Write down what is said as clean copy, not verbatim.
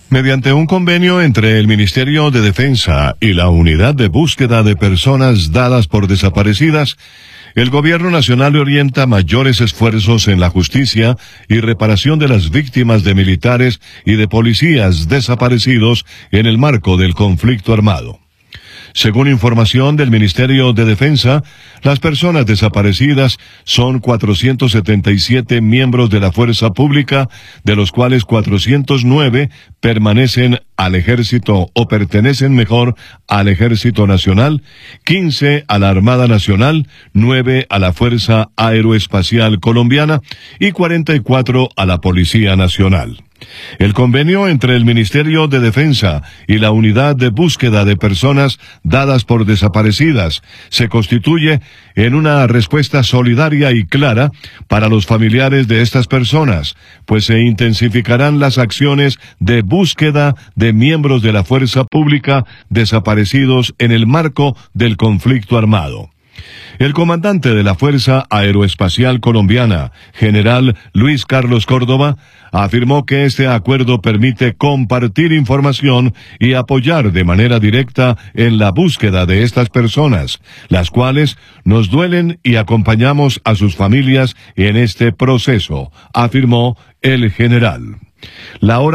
Mediante un convenio entre el Ministerio de Defensa y la Unidad de Búsqueda de Personas Dadas por Desaparecidas, el Gobierno Nacional orienta mayores esfuerzos en la justicia y reparación de las víctimas de militares y de policías desaparecidos en el marco del conflicto armado. Según información del Ministerio de Defensa, las personas desaparecidas son 477 miembros de la fuerza pública, de los cuales 409 permanecen al Ejército o pertenecen mejor al Ejército Nacional, 15 a la Armada Nacional, 9 a la Fuerza Aeroespacial Colombiana y 44 a la Policía Nacional. El convenio entre el Ministerio de Defensa y la Unidad de Búsqueda de Personas Dadas por Desaparecidas se constituye en una respuesta solidaria y clara para los familiares de estas personas, pues se intensificarán las acciones de búsqueda de miembros de la fuerza pública desaparecidos en el marco del conflicto armado. El comandante de la Fuerza Aeroespacial Colombiana, general Luis Carlos Córdoba, afirmó que este acuerdo permite compartir información y apoyar de manera directa en la búsqueda de estas personas, las cuales nos duelen y acompañamos a sus familias en este proceso, afirmó el general. La hora